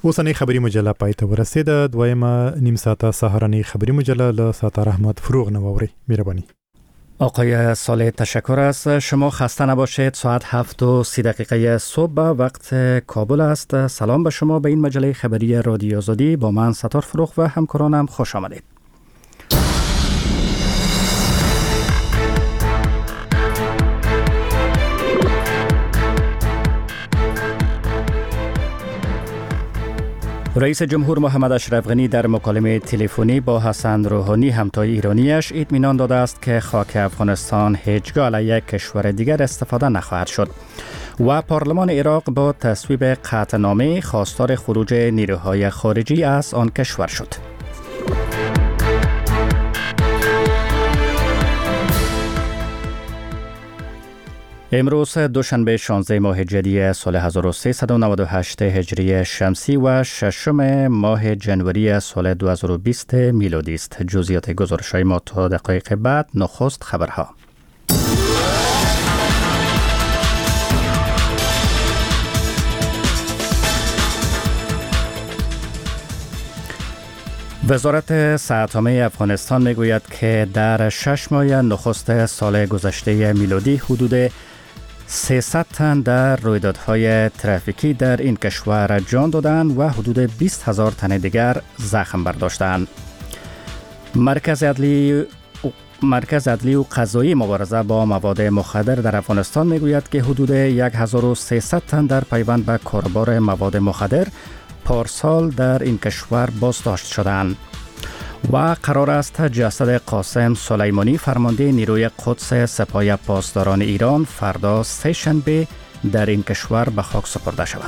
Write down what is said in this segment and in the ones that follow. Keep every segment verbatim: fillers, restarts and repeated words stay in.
اوسنۍ خبری مجله پای ته ورسېده. دویمه نیم ساعته سهارنۍ خبری مجله له ساتار احمد فروغ نووري. مهرباني. آقای صالح تشکر است. شما خسته نباشید. ساعت هفت و سی دقیقه صبح وقت کابل است. سلام به شما. به این مجله خبری رادیو آزادی با من ستار فروغ و همکارانم خوش آمدید. رئیس جمهور محمد اشرف غنی در مکالمه تلفنی با حسن روحانی همتای ایرانیش اطمینان داده است که خاک افغانستان هیچگاه علیه کشور دیگر استفاده نخواهد شد و پارلمان عراق با تصویب قطعنامه خواستار خروج نیروهای خارجی از آن کشور شد. امروز دوشنبه شانزده ماه جدی سال هزار و سیصد و نود و هشت هجری شمسی و ششم ماه جنوری سال دو هزار و بیست میلادی است. جزئیات گزارش‌های ما تا دقایق بعد. نخست خبرها. وزارت صحت‌عامه افغانستان میگوید که در شش ماه نخست سال گذشته میلادی حدود سیصد تن در رویدادهای ترافیکی در این کشور جان دادند و حدود بیست هزار تن دیگر زخم برداشتند. مرکز عدلی مرکز عدلی و قضایی مبارزه با مواد مخدر در افغانستان میگوید که حدود هزار و سیصد تن در پیوند به کاربار مواد مخدر پارسال در این کشور بازداشت شدند. و قرار است جسد قاسم سلیمانی فرمانده نیروی قدس سپاه پاسداران ایران فردا سه شنبه در این کشور به خاک سپرده شود.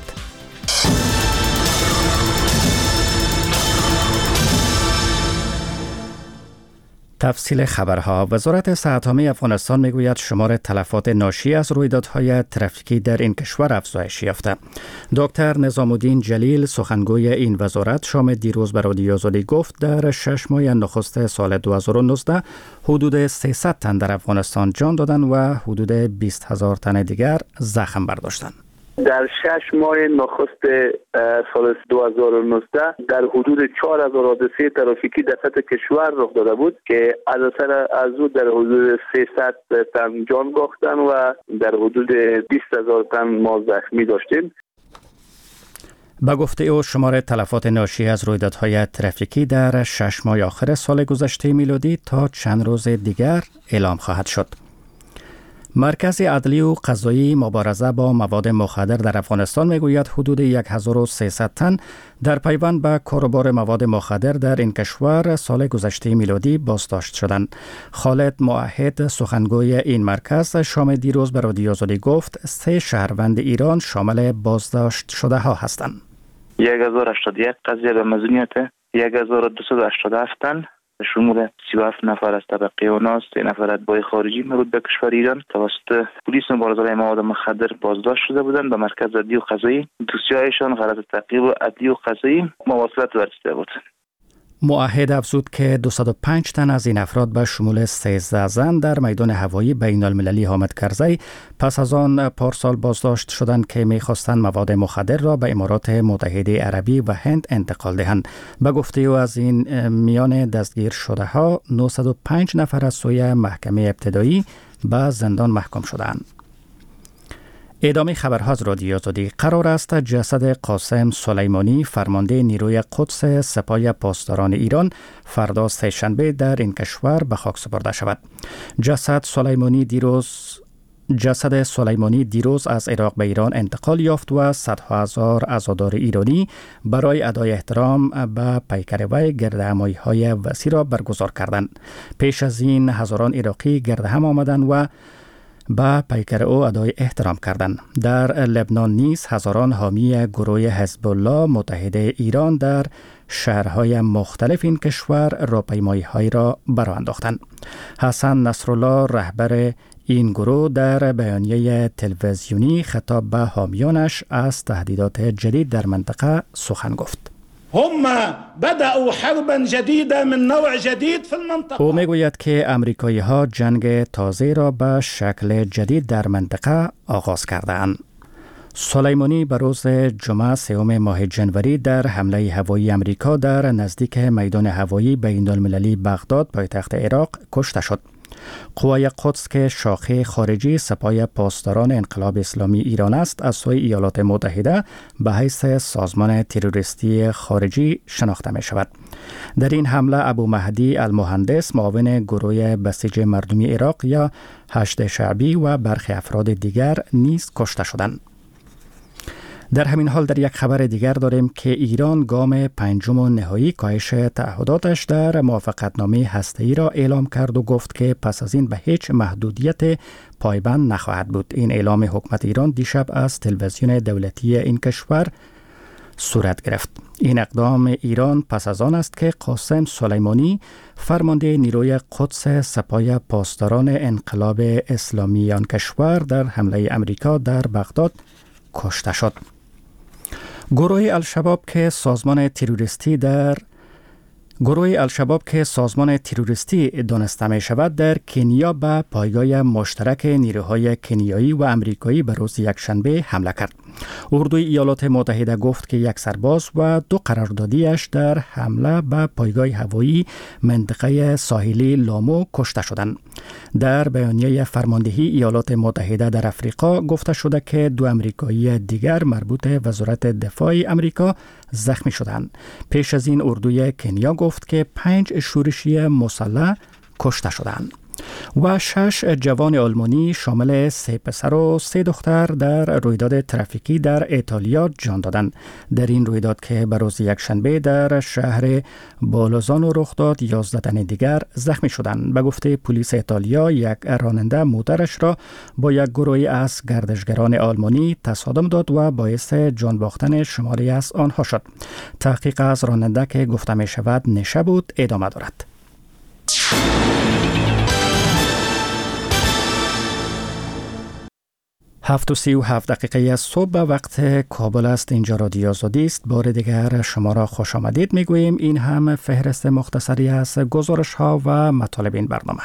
تفصیل خبرها. وزارت صحت‌عامه افغانستان میگوید شمار تلفات ناشی از رویدادهای ترافیکی در این کشور افزایش یافته. دکتر نظام الدین جلیل سخنگوی این وزارت شام دیروز به رادیو آزادی گفت در شش ماه نخست سال دو هزار و نوزده حدود سیصد تن در افغانستان جان دادند و حدود بیست هزار تن دیگر زخم برداشتند. در شش ماه نخست سال دو هزار و نوزده در حدود چهار هزار حادثه ترافیکی در سطح کشور رخ داده بود که از اثر از او در حدود سیصد تن جان باختن و در حدود بیست هزار تن ما زخمی داشتیم. به گفته او شمار تلفات ناشی از رویدادهای ترافیکی در شش ماه آخر سال گذشته میلادی تا چند روز دیگر اعلام خواهد شد. مرکز عدلی و قضایی مبارزه با مواد مخدر در افغانستان میگوید حدود هزار و سیصد تن در پیوند به کاروبار مواد مخدر در این کشور سال گذشته میلادی بازداشت شدند. خالد موحد سخنگوی این مرکز شام دیروز به رادیو آزادی گفت سه شهروند ایران شامل بازداشت شده ها هستند. هزار و هشتاد و یک قضیه به مظنونیت هزار و دویست و هشتاد و هفت تن شمول سی و هفت نفر از طبقه اوناس، سه نفر اتباع خارجی مربوط به کشور ایران توسط پلیس مبارزه با مواد مخدر بازداشت شده بودند. به مرکز عدلی و قضایی دوسیه‌هایشان غرض تعقیب عدلی و قضایی مواصلت ورزیده بود. موحد افزود که دویست و پنج تن از این افراد به شمول سیزده زن در میدان هوایی بین المللی حامد کرزی پس از آن پارسال بازداشت شدند که می‌خواستند مواد مخدر را به امارات متحده عربی و هند انتقال دهند. به گفته او از این میان دستگیر شده ها نهصد و پنج نفر از سوی محکمه ابتدایی به زندان محکوم شدند. ادامه خبرها از رادیو آزادی. قرار است جسد قاسم سلیمانی فرمانده نیروی قدس سپاه پاسداران ایران فردا سه شنبه در این کشور به خاک سپرده شود. جسد سلیمانی دیروز جسد سلیمانی دیروز از عراق به ایران انتقال یافت و صدها هزار عزادار ایرانی برای ادای احترام به پیکر وی گردهمایی‌های وسیع را برگزار کردند. پیش از این هزاران عراقی گرد هم آمدند و به پیکر او ادای احترام کردند. در لبنان نیز هزاران حامی گروه حزب الله متحد ایران در شهرهای مختلف این کشور راهپیمایی‌های را برآ انداختند. حسن نصرالله رهبر این گروه در بیانیه تلویزیونی خطاب به حامیانش از تهدیدات جدید در منطقه سخن گفت. هم بدأوا حربا جديدة من نوع جديد في المنطقة. او میگوید که امریکایی ها جنگ تازه را به شکل جدید در منطقه آغاز کردند. سلیمانی به روز جمعه سوم ماه جنوری در حمله هوایی امریکا در نزدیک میدان هوایی بین المللی بغداد پایتخت عراق کشته شد. قوای قدس که شاخه خارجی سپاه پاسداران انقلاب اسلامی ایران است از سوی ایالات متحده به حیث سازمان تروریستی خارجی شناخته می شود. در این حمله ابو مهدی المهندس معاون گروه بسیج مردمی عراق یا هشت شعبی و برخی افراد دیگر نیز کشته شدند. در همین حال در یک خبر دیگر داریم که ایران گام پنجم و نهایی کاهش تعهداتش در موافقتنامه هسته‌ای را اعلام کرد و گفت که پس از این به هیچ محدودیت پایبند نخواهد بود. این اعلام حکومت ایران دیشب از تلویزیون دولتی این کشور صورت گرفت. این اقدام ایران پس از آن است که قاسم سلیمانی فرمانده نیروی قدس سپاه پاسداران انقلاب اسلامی آن کشور در حمله امریکا در بغداد کشته شد. گروه الشباب که سازمان تروریستی در گروه الشباب که سازمان تروریستی دانسته می شود در کنیا به پایگاه مشترک نیروهای کنیایی و امریکایی به روز یکشنبه حمله کرد. اردوی ایالات متحده گفت که یک سرباز و دو قراردادیش در حمله به پایگاه هوایی منطقه ساحلی لامو کشته شدند. در بیانیه فرماندهی ایالات متحده در افریقا گفته شده که دو امریکایی دیگر مربوط وزارت دفاع امریکا زخمی شدند. پیش از این اردوی کنیا گفت که پنج شورشی مسلح کشته شدند و شش جوان آلمانی شامل سه پسر و سه دختر در رویداد ترافیکی در ایتالیا جان دادند. در این رویداد که به روز یکشنبه در شهر بالوزانو رخ داد، یازده تن دیگر زخمی شدند. به گفته پلیس ایتالیا، یک راننده موترش را با یک گروهی از گردشگران آلمانی تصادم داد و باعث جان باختن شماری از آنها شد. تحقیق از راننده که گفته می شود نشه بود ادامه دارد. هفت و سی و هفت دقیقه صبح به وقت کابل است. اینجا رادیو آزادی است. بار دیگر شما را خوش آمدید میگوییم. این هم فهرست مختصری از گزارش ها و مطالب این برنامه.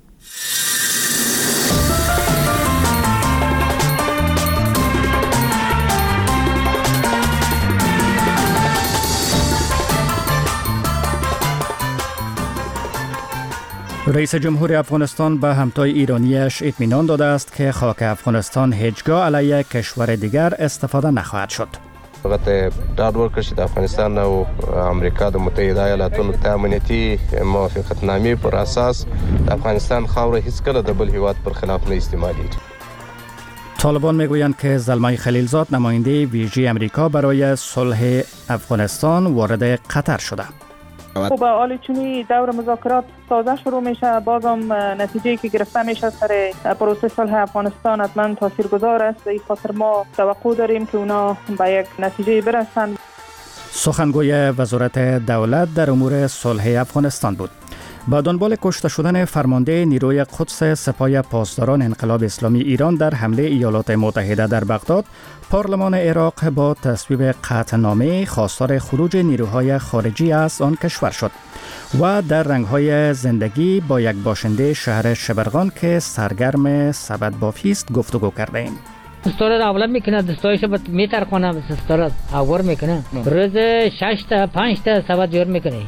رئیس جمهور افغانستان به همتای ایرانیش اطمینان داده است که خاک افغانستان هیچگاه علیه کشور دیگر استفاده نخواهد شد. البته ډاډ ورکړ چې د افغانستان او امریکا د متحده ایالاتونو ته امنیتي موافقتنامې پر اساس د افغانستان خاوره هیڅ کله د بل هیواد پر خلاف نه استعمالیږي. طالبان میگویند که زلمه خلیلزاد نماینده ویژه امریکا برای صلح افغانستان وارد قطر شده. خب حالا چونی دور مذاکرات تازه شروع میشه، بازم نتیجه‌ای که گرفته میشه سر پروسه صلح افغانستان حتما تاثیرگذار است. به این خاطر ما توقع داریم که اونا به یک نتیجه برسند. سخنگوی وزارت دولت در امور صلح افغانستان بود. با دنبال کشته شدن فرمانده نیروی قدس سپاه پاسداران انقلاب اسلامی ایران در حمله ایالات متحده در بغداد، پارلمان عراق با تصویب قطعنامه خواستار خروج نیروهای خارجی از آن کشور شد و در رنگ‌های زندگی با یک باشنده شهر شبرغان که سرگرم سبد بافی است گفتگو کردیم. دستور اول میکنه، دستورش بت میترخونه، دستور آور میکنه، روز شش تا پنج تا سبد جور میکنه.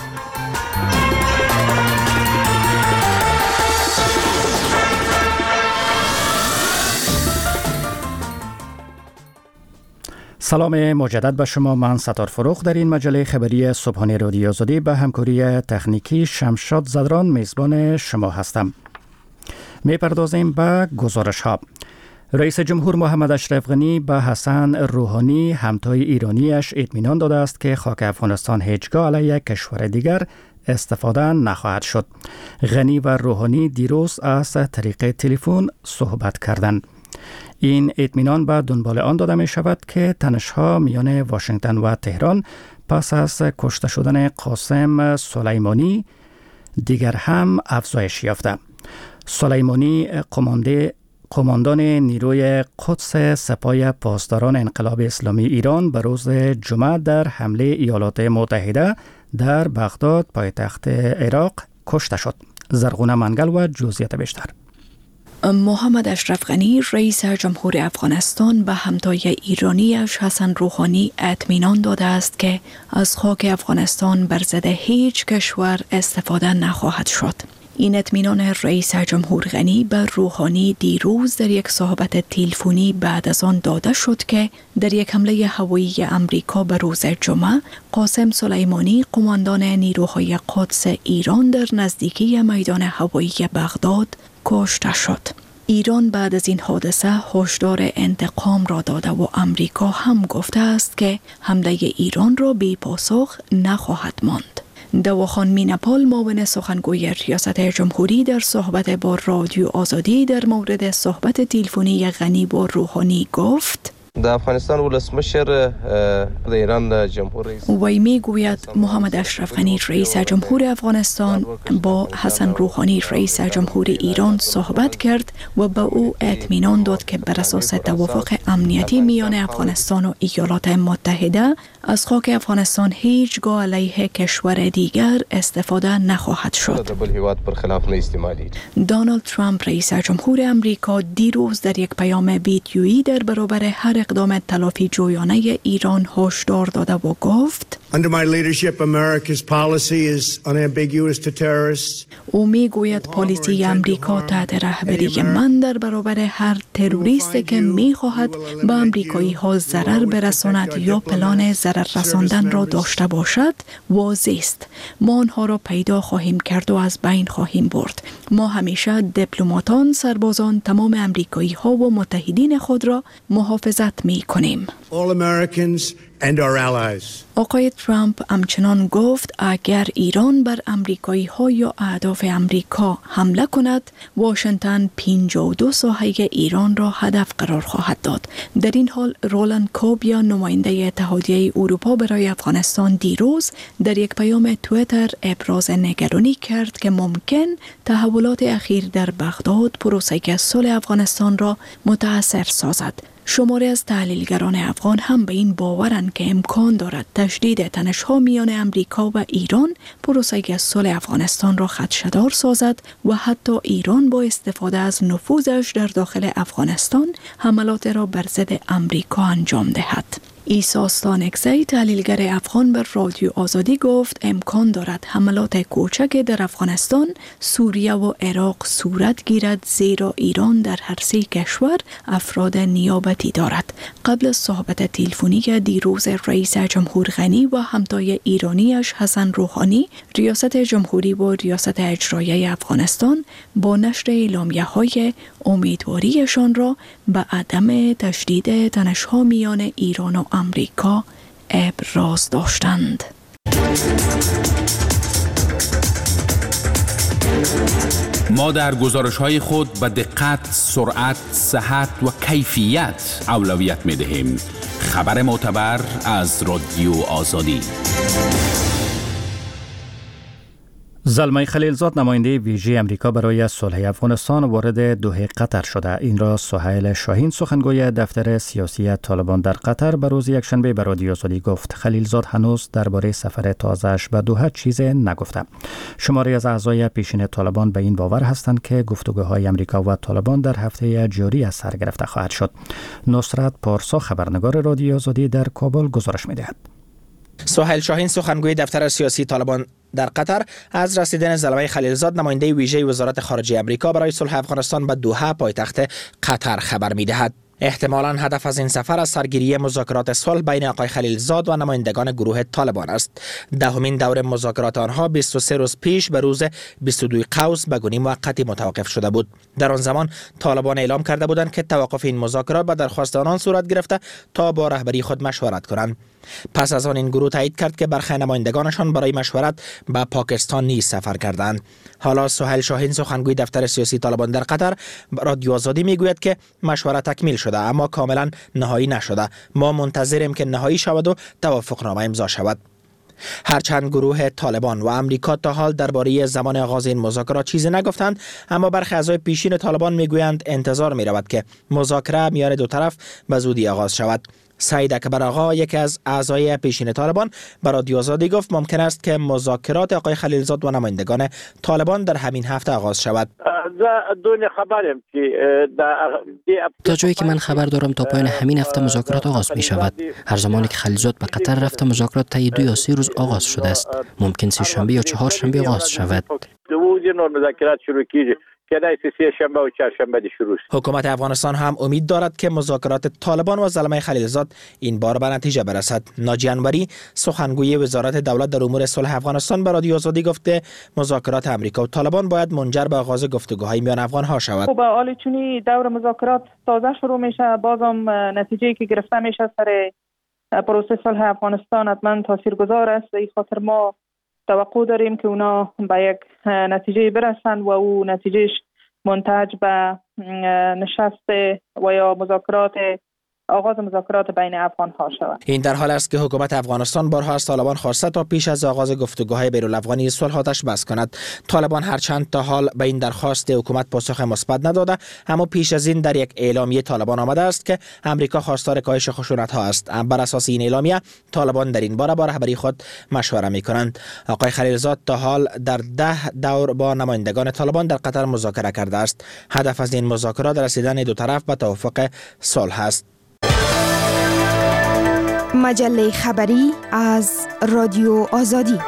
سلام مجدد به شما. من ستار فروخ در این مجله خبری صبحانه رادیو آزادی به همکاری تکنیکی شمشاد زدران میزبان شما هستم. میپردازیم به گزارش ها. رئیس جمهور محمد اشرف غنی به حسن روحانی همتای ایرانیش اطمینان داده است که خاک افغانستان هیچگاه علیه کشور دیگر استفاده نخواهد شد. غنی و روحانی دیروز از طریق تلفن صحبت کردند. این اطمینان به دنبال آن داده می شود که تنش‌ها میان واشنگتن و تهران پس از کشته شدن قاسم سلیمانی دیگر هم افزایش یافته. سلیمانی قمانده قماندان نیروی قدس سپاه پاسداران انقلاب اسلامی ایران به روز جمعه در حمله ایالات متحده در بغداد پایتخت عراق کشته شد. زرغونه منگل و جزئیات بیشتر. محمد اشرف غنی رئیس جمهور افغانستان به همتای ایرانیش حسن روحانی اطمینان داده است که از خاک افغانستان بر ضد هیچ کشور استفاده نخواهد شد. این اطمینان رئیس جمهور غنی به روحانی دیروز در یک صحبت تلفنی بعد از آن داده شد که در یک حمله هوایی امریکا به روز جمعه قاسم سلیمانی قماندان نیروهای قدس ایران در نزدیکی میدان هوایی بغداد کشته شد. ایران بعد از این حادثه هشدار انتقام را داده و امریکا هم گفته است که حمله ایران را بی پاسخ نخواهد ماند. دواخان مینپال معاون سخنگوی ریاست جمهوری در صحبت با رادیو آزادی در مورد صحبت تلفنی غنی با روحانی گفت: د افغانستان ولسمشر د ایران جمهور رئیس وی می گوید محمد اشرف غنی رئیس جمهور افغانستان با حسن روحانی رئیس جمهور ایران صحبت کرد و به او اطمینان داد که بر اساس توافق امنیتی میان افغانستان و ایالات متحده از خاک افغانستان هیچگاه علیه کشور دیگر استفاده نخواهد شد. دونالد ترامپ رئیس جمهور امریکا دیروز در یک پیام ویدیویی در برابر هر اقدام تلافی جویانه ایران هشدار داده و گفت: Under my leadership, America's policy is unambiguous to terrorists. او می گوید پالیسی امریکا تحت رهبری من در برابر هر تروریستی که می خواهد به امریکایی ها ضرر برساند یا پلان ضرر رساندن را داشته باشد واضح است. ما آنها را پیدا خواهیم کرد و از بین خواهیم برد. ما همیشه دیپلماتان، سربازان، تمام امریکایی ها و متحدین خود را محافظت می کنیم. All Americans and our allies. آقای ترامپ همچنان گفت اگر ایران بر امریکایی ها یا اهداف امریکا حمله کند، واشنگتن پنجاه و دو ساحه ایران را هدف قرار خواهد داد. در این حال رولند کوبیا نماینده اتحادیه اروپا برای افغانستان دیروز در یک پیام توییتر ابراز نگرانی کرد که ممکن تحولات اخیر در بغداد پروسه صلح افغانستان را متاثر سازد. شماری از تحلیلگران افغان هم به این باورند که امکان دارد تشدید تنش‌ها میان امریکا و ایران پروسه صلح افغانستان را خدشه‌دار سازد و حتی ایران با استفاده از نفوذش در داخل افغانستان حملات را بر ضد امریکا انجام دهد. عیسی استانکزی تحلیلگر افغان بر رادیو آزادی گفت امکان دارد حملات کوچک در افغانستان، سوریه و عراق صورت گیرد زیرا ایران در هر سه کشور افراد نیابتی دارد. قبل از صحبت تلفنی دیروز رئیس جمهور غنی و همتای ایرانیش حسن روحانی، ریاست جمهوری و ریاست اجرایی افغانستان با نشر اعلامیه‌های امیدواریشان را به عدم تشدید تنش‌ها میان ایران و امریکا ابراز داشتند. ما در گزارش‌های خود به دقت، سرعت، صحت و کیفیت اولویت می‌دهیم. خبر معتبر از رادیو آزادی. زلمه خلیلزاد نماینده ویژه امریکا برای صلح افغانستان وارد دوحه قطر شده. این را سهیل شاهین سخنگوی دفتر سیاسی طالبان در قطر به روز یکشنبه به رادیو آزادی گفت. خلیلزاد هنوز درباره سفر تازه‌اش به دوحه چیز نگفته. شماری از اعضای پیشین طالبان به این باور هستند که گفتگوهای امریکا و طالبان در هفته جاری از سر گرفته خواهد شد. نصرت پارسا خبرنگار رادیو آزادی در کابل گزارش می‌دهد. سهیل شاهین سخنگوی دفتر سیاسی طالبان در قطر از رسیدن زلمه خلیلزاد نماینده ویژه وزارت خارجه امریکا برای صلح افغانستان به دوحه پایتخت قطر خبر می‌دهد. احتمالاً هدف از این سفر از سرگیری مذاکرات صلح بین آقای خلیلزاد و نمایندگان گروه طالبان است. دهمین دور مذاکرات آنها بیست و سه روز پیش به روز بیست و دو قوس به گونی موقتی متوقف شده بود. در آن زمان طالبان اعلام کرده بودند که توقف این مذاکرات به درخواست آنان صورت گرفته تا با رهبری خود مشورت کنند. پس از آن این گروه تایید کرد که برخی نمایندگانشان برای مشورت به پاکستان نیز سفر کردند. حالا سهیل شاهین سخنگوی دفتر سیاسی طالبان در قطر رادیو آزادی میگوید که مشورت تکمیل شده اما کاملا نهایی نشده. ما منتظریم که نهایی شود و توافقنامه امضا شود. هرچند گروه طالبان و امریکا تا حال درباره زمان آغاز این مذاکرات چیزی نگفتند، اما برخی اعضای پیشین طالبان میگویند انتظار می رود که مذاکره میان دو طرف به زودی آغاز شود. سعید اکبر آقا یکی از اعضای پیشین طالبان به رادیو آزادی گفت ممکن است که مذاکرات آقای خلیلزاد و نمایندگان طالبان در همین هفته آغاز شود. تا جایی که من خبر دارم تا پایان همین هفته مذاکرات آغاز می شود. هر زمانی که خلیلزاد به قطر رفته مذاکرات تا دو یا سه روز آغاز شده است. ممکن سه شنبه یا چهار شنبه آغاز شود. حکومت افغانستان هم امید دارد که مذاکرات طالبان و زلمه خلیلزاد این بار به نتیجه برسد. ناجی انوری سخنگوی وزارت دولت در امور صلح افغانستان به رادیو آزادی گفته مذاکرات امریکا و طالبان باید منجر به آغاز گفتگوهای میان افغان ها شود. خب حالا چونی دور مذاکرات تازه شروع میشه، بازم نتیجه‌ای که گرفته میشه سر پروسه صلح افغانستان حتما تاثیرگذار است. این خاطر ما توقع داریم که اونا به یک نتیجه برسن و او نتیجهش منتج به نشست و یا مذاکرات آغاز مذاکرات بین افغان ها شود. این در حال است که حکومت افغانستان بارها از طالبان خواسته تا پیش از آغاز گفتگوهای بین‌الافغانی صلح آتش بس کند. طالبان هرچند تا حال به این درخواست حکومت پاسخ مثبت نداده، اما پیش از این در یک اعلامیه طالبان آمده است که امریکا خواستار کاهش خشونت ها است. بر اساس این اعلامیه طالبان در این باره با رهبری خود مشوره می‌کنند. آقای خلیلزاد تا حال در ده دور با نمایندگان طالبان در قطر مذاکره کرده است. هدف از این مذاکرات رسیدن دو طرف به توافق صلح است. مجله خبری از رادیو آزادی.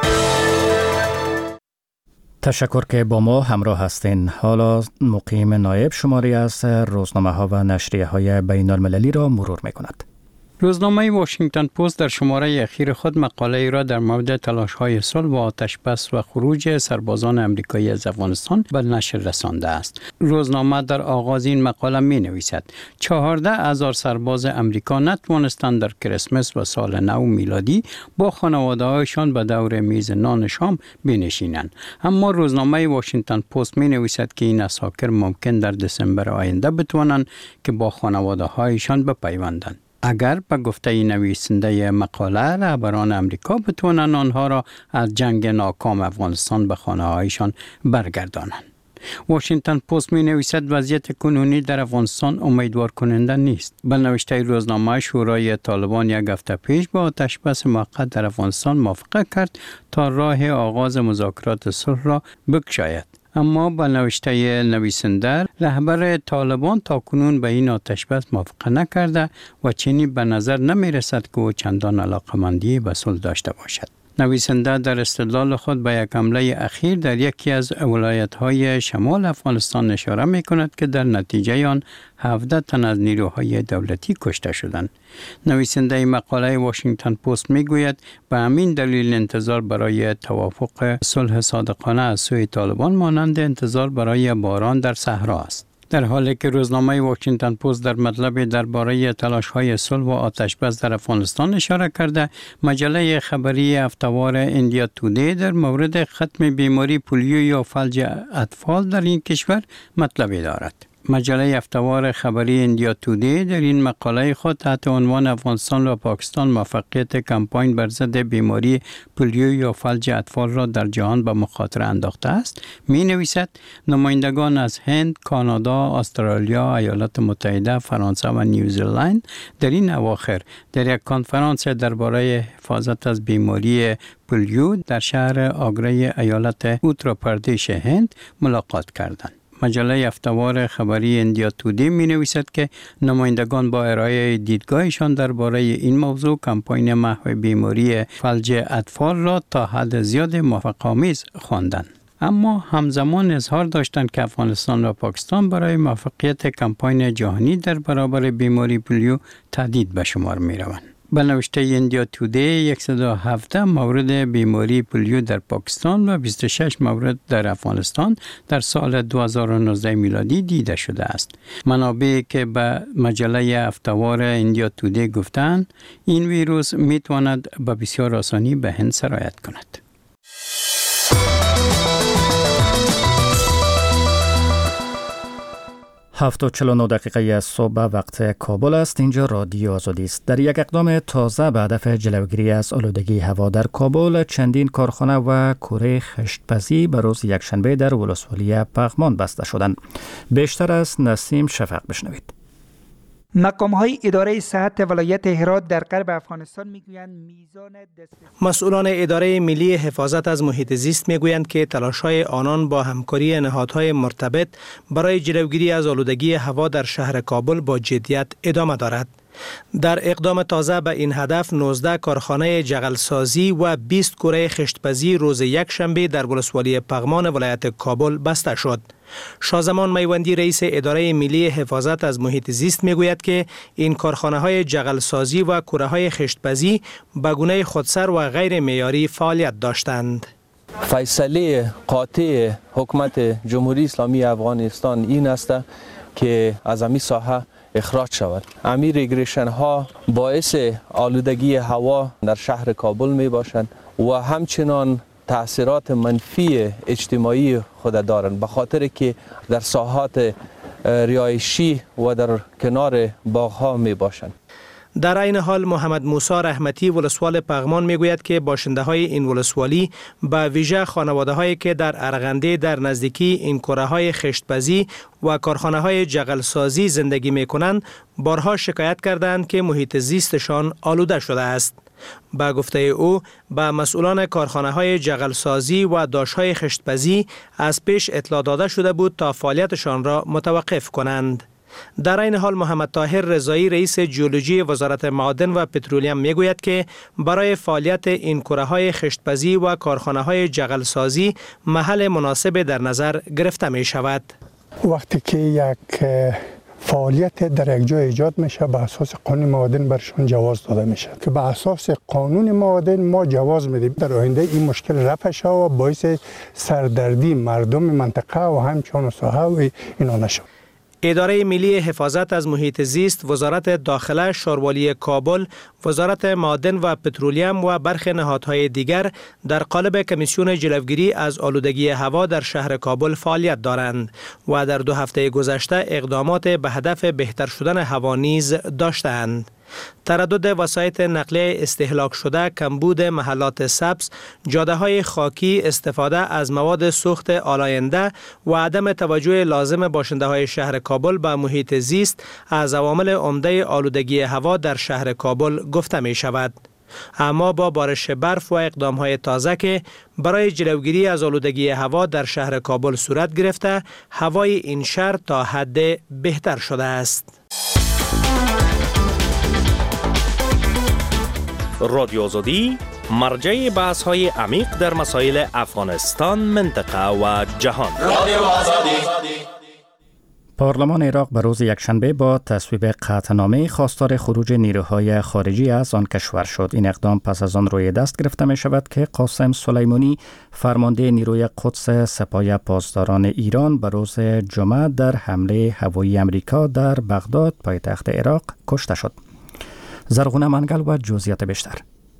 تشکر که با ما همراه هستین. حالا مقیم نایب شماری از روزنامه ها و نشریه های بین المللی را مرور می کند. روزنامه واشنگتن پست در شماره اخیر خود مقاله ای را در مورد تلاش‌های صلح و آتش‌بس و خروج سربازان آمریکایی از افغانستان به نشر رسانده است. روزنامه در آغاز این مقاله می‌نویسد چهارده هزار سرباز آمریکا نتوانستند در کریسمس و سال نو میلادی با خانواده‌هایشان به دور میز نان شام بنشینند. اما روزنامه واشنگتن پست می‌نویسد که این اساکر ممکن در دسامبر آینده بتوانند که با خانواده‌هایشان بپیوندند. اگر به گفته نویسنده مقاله رهبران امریکا بتوانند آنها را از جنگ ناکام افغانستان به خانه‌هایشان برگردانند. واشنگتن پست می نویسد وضعیت کنونی در افغانستان امیدوار کننده نیست. به نوشته روزنامه شورای طالبان یک هفته پیش با آتش‌بس موقت در افغانستان موافقت کرد تا راه آغاز مذاکرات صلح را بگشاید. اما با نوشته نویسنده رهبر طالبان تا کنون به این آتش‌بس موافقت نکرده و چنین به نظر نمی رسد که او چندان علاقمندی به صلح داشته باشد. نویسنده در استدلال خود به یک حمله اخیر در یکی از ولایت‌های شمال افغانستان اشاره می‌کند که در نتیجه آن هفده تن از نیروهای دولتی کشته شدند. نویسنده مقاله واشنگتن پست می‌گوید به همین دلیل انتظار برای توافق صلح صادقانه از سوی طالبان مانند انتظار برای باران در صحرا است. در حالی که روزنامه واشنگتن پست در مطلب درباره تلاش‌های صلح و آتش‌بس در افغانستان اشاره کرده، مجله خبری هفته‌وار ایندیا تودی در مورد ختم بیماری پولیو یا فلج اطفال در این کشور مطلبی دارد. مجله هفته‌وار خبری ایندیا تودی در این مقاله خود تحت عنوان افغانستان و پاکستان موفقیت کمپاین بر ضد بیماری پولیو یا فلج اطفال را در جهان به مخاطره انداخته است می نویسد نمایندگان از هند، کانادا، استرالیا، ایالات متحده، فرانسه و نیوزلند در این اواخر در یک کنفرانس درباره حفاظت از بیماری پولیو در شهر آگره ایالت اوتر پردیش هند ملاقات کردند. مجله هفته‌وار خبری ایندیا تودی می نویسد که نمایندگان با ارائه دیدگاهشان درباره این موضوع کمپاین محو بیماری فلج اطفال را تا حد زیاد موفق‌آمیز خواندند. اما همزمان اظهار داشتند که افغانستان و پاکستان برای موفقیت کمپاین جهانی در برابر بیماری پولیو تهدید به شمار می روند. به نوشته ایندیا تودی صد و هفده مورد بیماری پولیو در پاکستان و بیست و شش مورد در افغانستان در سال دو هزار و نوزده میلادی دیده شده است. منابعی که به مجله هفته‌وار ایندیا تودی گفتند این ویروس می تواند به بسیار آسانی به هند سرایت کند. هفت و چهل و نه دقیقه از صبح وقت کابل است. اینجا رادیو آزادی است. در یک اقدام تازه به هدف جلوگیری از آلودگی هوا در کابل چندین کارخانه و کوره خشتپزی به روز یکشنبه در ولسوالی پغمان بسته شدند. بیشتر از نسیم شفق بشنوید. مقام‌های اداره صحت ولایت هرات در غرب افغانستان میگویند میزان دست مسئولان اداره ملی حفاظت از محیط زیست میگویند که تلاش‌های آنان با همکاری نهادهای مرتبط برای جلوگیری از آلودگی هوا در شهر کابل با جدیت ادامه دارد. در اقدام تازه به این هدف نوزده کارخانه جغل‌سازی و بیست کره خشتپزی روز یک شنبه در ولسوالی پغمان ولایت کابل بسته شد. شازمان میوندی رئیس اداره ملی حفاظت از محیط زیست میگوید که این کارخانه های جغل‌سازی و کره های خشتپزی به گونه خودسر و غیر معیاری فعالیت داشتند. فیصله قاطع حکومت جمهوری اسلامی افغانستان این است که از این ساحه اخراج شود. امی ریگریشن ها باعث آلودگی هوا در شهر کابل می باشند و همچنان تأثیرات منفی اجتماعی خود دارند، به خاطر که در ساحات رهایشی و در کنار باغ ها می باشند. در این حال محمد موسی رحمتی ولسوال پغمان میگوید که باشنده های این ولسوالی به ویژه خانواده هایی که در ارغنده در نزدیکی این کره های خشتپزی و کارخانه های جغل‌سازی زندگی می کنند بارها شکایت کردند که محیط زیستشان آلوده شده است. با گفته او به مسئولان کارخانه های جغل‌سازی و داشت‌های خشتپزی از پیش اطلاع داده شده بود تا فعالیتشان را متوقف کنند. در این حال محمد طاهر رضایی رئیس جیولوژی وزارت معادن و پترولیم میگوید که برای فعالیت این کره های خشتپزی و کارخانه های جغل‌سازی محل مناسب در نظر گرفته می شود. وقتی که یک فعالیت در یک جای ایجاد میشه به اساس قانون معادن برشون جواز داده میشه که به اساس قانون معادن ما جواز میدیم. در آینده این مشکل رفع شه و باعث سردردی مردم منطقه و همچنان ساحه و اینا نشه. اداره ملی حفاظت از محیط زیست، وزارت داخله، شاروالی کابل، وزارت معادن و پترولیم و برخی نهادهای دیگر در قالب کمیسیون جلوگیری از آلودگی هوا در شهر کابل فعالیت دارند و در دو هفته گذشته اقدامات به هدف بهتر شدن هوا نیز داشتند. تردد وسایط نقلیه استهلاک شده، کمبود محلات سبز، جاده های خاکی، استفاده از مواد سوخت آلاینده و عدم توجه لازم باشنده های شهر کابل به محیط زیست از عوامل عمده آلودگی هوا در شهر کابل گفته می شود. اما با بارش برف و اقدام های تازه که برای جلوگیری از آلودگی هوا در شهر کابل صورت گرفته، هوای این شهر تا حد بهتر شده است. رادیو آزادی مرجع بحث های عمیق در مسائل افغانستان، منطقه و جهان. رادیو آزادی. پارلمان عراق به روز یکشنبه با تصویب قطعنامه خواستار خروج نیروهای خارجی از آن کشور شد. این اقدام پس از آن روی دست گرفته می شود که قاسم سلیمانی فرمانده نیروی قدس سپاه پاسداران ایران به روز جمعه در حمله هوایی امریکا در بغداد پایتخت عراق کشته شد. زرغونه منگل و جزئیات بیشتر.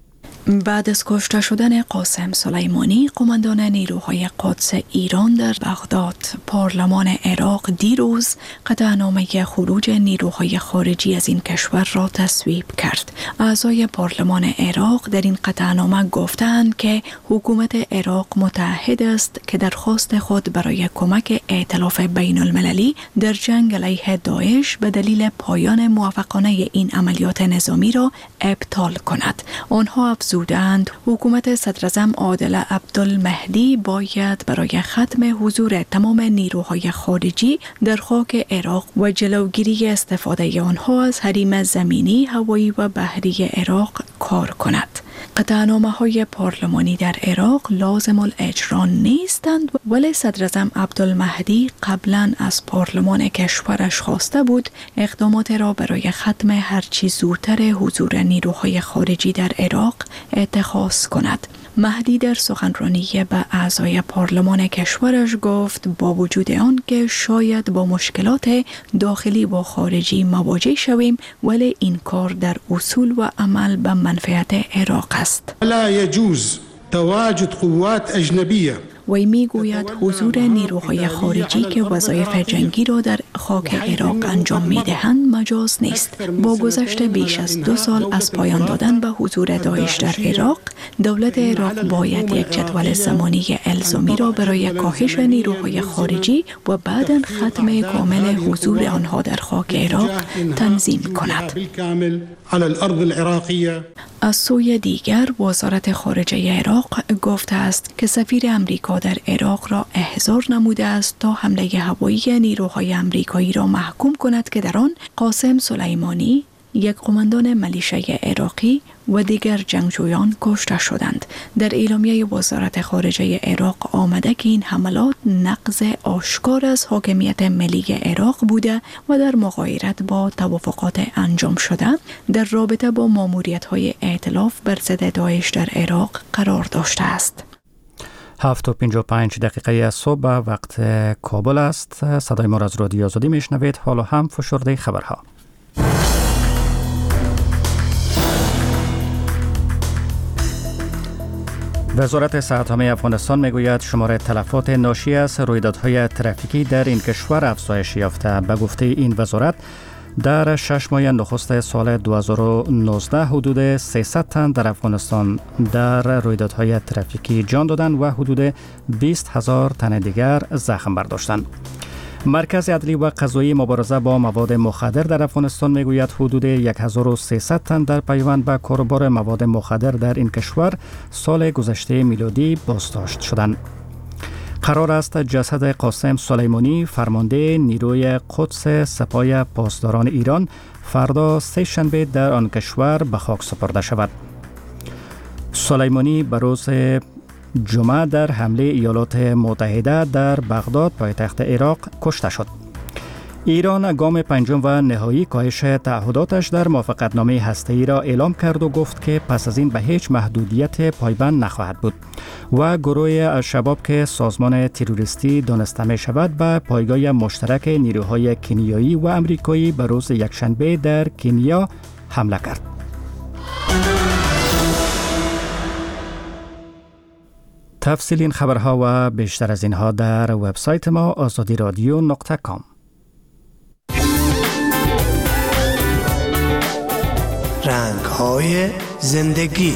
بعد از کشته شدن قاسم سلیمانی، قماندان نیروهای قدس ایران در بغداد، پارلمان عراق دیروز قطعنامه خروج نیروهای خارجی از این کشور را تصویب کرد. اعضای پارلمان عراق در این قطعنامه گفتند که حکومت عراق متعهد است که درخواست خود برای کمک ائتلاف بین المللی در جنگ علیه داعش به دلیل پایان موفقانه این عملیات نظامی را ابطال کند. آنها افزودند حکومت صدراعظم عادل عبدالمهدی باید برای ختم حضور تمام نیروهای خارجی در خاک عراق و جلوگیری استفاده آنها از حریم زمینی، هوایی و بحری عراق کار کند. قطعنامه های پارلمانی در عراق لازم الاجرا نیستند، ولی صدراعظم عبدالمهدی قبلا از پارلمان کشورش خواسته بود اقدامات را برای ختم هرچی زودتر حضور نیروهای خارجی در عراق اتخاذ کند. مهدی در سخنرانی به اعضای پارلمان کشورش گفت با وجود آن که شاید با مشکلات داخلی و خارجی مواجه شویم، ولی این کار در اصول و عمل به منفعت عراق است. لا يجوز تواجد قوات اجنبیه. وی می گوید حضور نیروهای خارجی که وظایف جنگی را در خاک عراق انجام می دهند مجاز نیست. با گذشت بیش از دو سال از پایان دادن به حضور داعش در عراق، دولت عراق باید یک جدول زمانی الزامی را برای کاهش نیروهای خارجی و بعداً ختم کامل حضور آنها در خاک عراق تنظیم کند. از سوی دیگر وزارت خارجه عراق گفته است که سفیر امریکا در عراق را احضار نموده است تا حمله هوایی نیروهای امریکایی را محکوم کند که در آن قاسم سلیمانی، یک قماندان ملیشه عراقی و دیگر جنگجویان کشته شدند. در اعلامیه وزارت خارجه عراق آمده که این حملات نقض آشکار از حاکمیت ملی عراق بوده و در مغایرت با توافقات انجام شده در رابطه با ماموریت‌های ائتلاف بر ضد داعش در عراق قرار داشته است. هفت و پنج و پنج دقیقه از صبح وقت کابل است. صدای ما را از رادیو آزادی میشنوید. حالا هم فشرده خبرها. وزارت صحت عامه افغانستان میگوید شمار تلفات ناشی از رویدادهای ترافیکی در این کشور افزایش یافته. به گفته این وزارت در شش ماه نخست سال دو هزار و نوزده حدود سیصد تن در افغانستان در رویدادهای ترافیکی جان دادند و حدود بیست هزار تن دیگر زخم برداشتند. مرکز عدلی و قضایی مبارزه با مواد مخدر در افغانستان میگوید حدود هزار و سیصد تن در پیوند به کاروبار مواد مخدر در این کشور سال گذشته میلادی بازداشت شدند. قرار است جسد قاسم سلیمانی فرمانده نیروی قدس سپاه پاسداران ایران فردا سه شنبه در آن کشور به خاک سپرده شود. سلیمانی به روز جمعه در حمله ایالات متحده در بغداد پایتخت عراق کشته شد. ایران گام پنجم و نهایی کاهش تعهداتش در موافقتنامه هسته‌ای را اعلام کرد و گفت که پس از این به هیچ محدودیت پایبند نخواهد بود و گروه الشباب که سازمان تروریستی دانسته می شود به پایگاه مشترک نیروهای کنیایی و امریکایی به روز یکشنبه در کنیا حمله کرد. تفصیل این خبرها و بیشتر از اینها در وبسایت ما آزادی رادیو نقطه کام. رنگ‌های زندگی.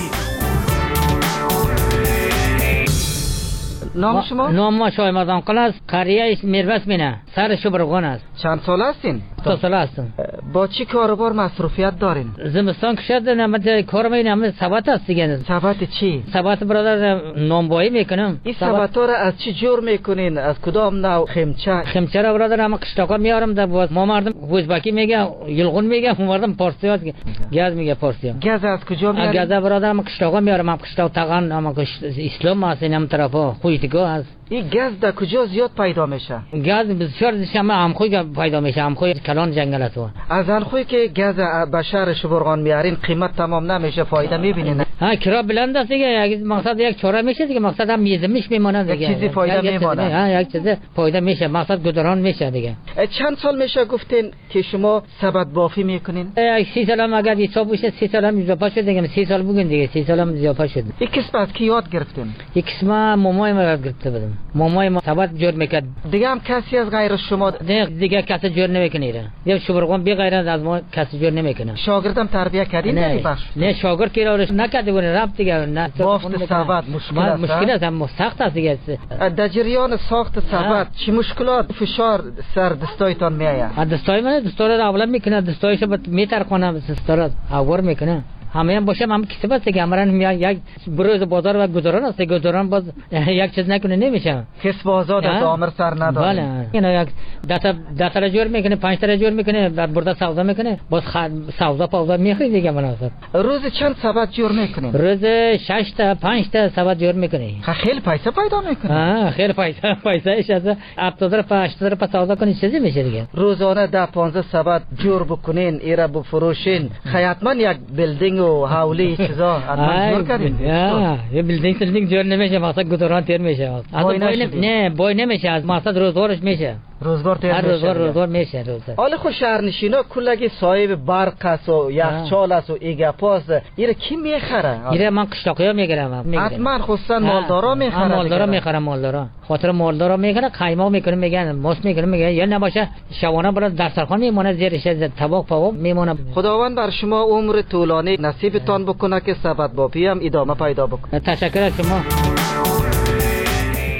نام شما؟ نام ما شاه مردان قل است. قریه میربس مینه. سر شبرغان است. چند سال هستین؟ دو سال هستم. با چی کاروبار مصروفیت دارین؟ زمستان کشد نمت کار میکنم. ثبات است دیگه. ثبات چی؟ ثبات برادر نانبایی میکنم. این ثبات را از چی جور میکنین؟ از کدام نوع خمچه؟ خمچه را برادر هم قشتاقا میارم در باز. ما مردم وزبکی میگه یلغون میگه مردم پارسیات گاز میگه پارسیا. گاز از کجا میارین؟ گاز برادر هم قشتاقا میارم. هم قشتاق تاغان هم اسلام است اینم طرفا خویتگاه است. این گاز در کجا زیاد پیدا میشه؟ گاز بسیار شما هم خوی پیدا میشه. هم خوی کلان جنگل است. از آن خوی که گاز به شهر شبرغان میارین قیمت تمام نمیشه فایده میبینین؟ ها کرا بلند است دیگه. مقصد یک چوره میشه دیگه. مقصد هم میزمیش میمونه دیگه. چیزی فایده میمونه. ها یک چیز فایده میشه. مقصد گذران میشه دیگه. چند سال میشه گفتین که شما سبد بافی میکنین؟ یک سی سال هم اگر حساب بشه سی سال هم اضافه شد دیگه. سی سال بگین دیگه. سی سال هم اضافه شد. یک قسم از کی یاد گرفتین؟ یک قسم مامای ما یاد گرفته بودم. مامای ما سبد جور میکرد. دیگه هم کسی از غیر شما دیگه دیگه کسی جور نمیکنه. یا شبرغان بی غیر از ما کسی جور نمیکنه. شاگردم تربیت کردین در بخش؟ نه شاگرد کی راش نکرده بود. رفت دیگه. نه بافت سبد مشکل است. مشکل است. هم سخت است دیگه. در جریان ساخت سبد چه مشکلات فشار سر دستایتان میآید؟ دستای من دستار را اول میکنه. دستایش میترخونه دستار آور میکنه. همه هم باشه هم کسی بس که همران میاد یک بروز بازار و گذران است. گذران باز یک چیز نکنه نمیشه. کس بازار از آمر سر نداره. بله اینا یک دست دست را جور میکنه. پنج تا جور میکنه. بعد بردا سودا میکنه. باز سودا پودا میخرید دیگه مناسب. روز چند سبد جور میکنین؟ روز شش تا پنج تا سبد جور میکنه. خیلی پیسه پیدا میکنه. ها خیلی پیسه پیسهش از هفتاد تا هشتاد تا سودا کنی چیزی میشه دیگه. روزانه ده پانزده سبد جور بکنین ایرا بفروشین. حتما یک بیلدینگ و حولی چیزا حتما جور کردین. یا یه بیلدینگ سلدینگ جور نمیشه. مثلا گذران تیر میشه. بای نه بای نمیشه. از مثلا روزگارش میشه. روزگار تیر میشه. روزگار روزگار میشه روزگار. حالا خو شهرنشینا کلگی صاحب برق است و یخچال است و ایگا پاس. ایره کی میخره؟ ایره من قشتاقیا میگیرم. حتما خصوصا مالدارا میخرن. مالدارا میخرن مالدارا. خاطر مالدارا میخرن قیما میکنه میگن ماست میکنه میگن یا نباشه شوانه برای دسترخوان میمونه زیرش طبق پاو میمونه. خداوند بر شما عمر طولانی نصیبتان بکنه که سبد بافی هم ادامه پیدا بکنه. تشکر از شما.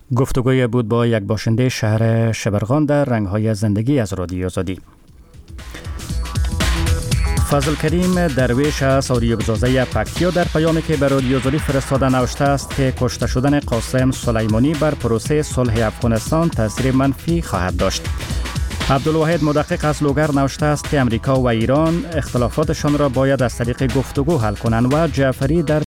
گفتگوی بود با یک باشنده شهر شبرغان در رنگ‌های زندگی از رادیو آزادی. فضل کریم درویش از سوریه بزازه پکتیا در پیامی که به رادیو آزادی فرستاده نوشته است که کشته شدن قاسم سلیمانی بر پروسه صلح افغانستان تاثیر منفی خواهد داشت. عبدالواحد مدقق از لوگر نوشته است که امریکا و ایران اختلافاتشان را باید از طریق گفتگو حل کنند و جعفری در